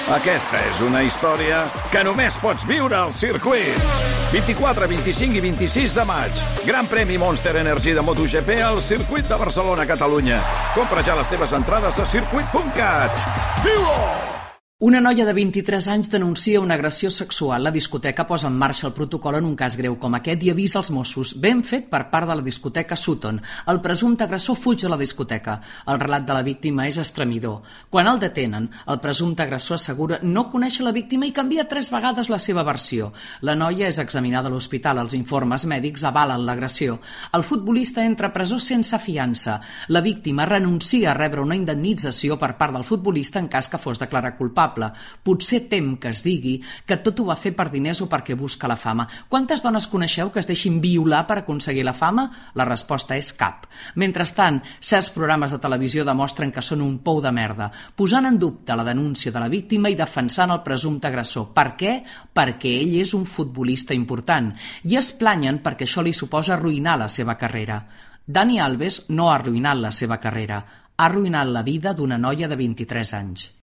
Aquesta és una història que només pots viure al circuit. 24, 25 i 26 de maig. Gran premi Monster Energy de MotoGP al circuit de Barcelona, Catalunya. Compra ja les teves entrades a circuit.cat. Viu-ho! Una noia de 23 anys denuncia una agressió sexual. La discoteca posa en marxa el protocol en un cas greu com aquest i avisa els Mossos. Ben fet per part de la discoteca Sutton. El presumpte agressor fuig de la discoteca. El relat de la víctima és estremidor. Quan el detenen, el presumpte agressor assegura no conèixer la víctima i canvia 3 vegades la seva versió. La noia és examinada a l'hospital. Els informes mèdics avalen l'agressió. El futbolista entra a presó sense fiança. La víctima renuncia a rebre una indemnització per part del futbolista en cas que fos declarat culpable. Potser tem que es digui que tot ho va fer per diners o perquè busca la fama. Quantes dones coneixeu que es deixin violar per aconseguir la fama? La resposta és cap. Mentrestant, certs programes de televisió demostren que són un pou de merda, posant en dubte la denúncia de la víctima i defensant el presumpte agressor. Per què? Perquè ell és un futbolista important. I es planyen perquè això li suposa arruïnar la seva carrera. Dani Alves no ha arruïnat la seva carrera, ha arruïnat la vida d'una noia de 23 anys.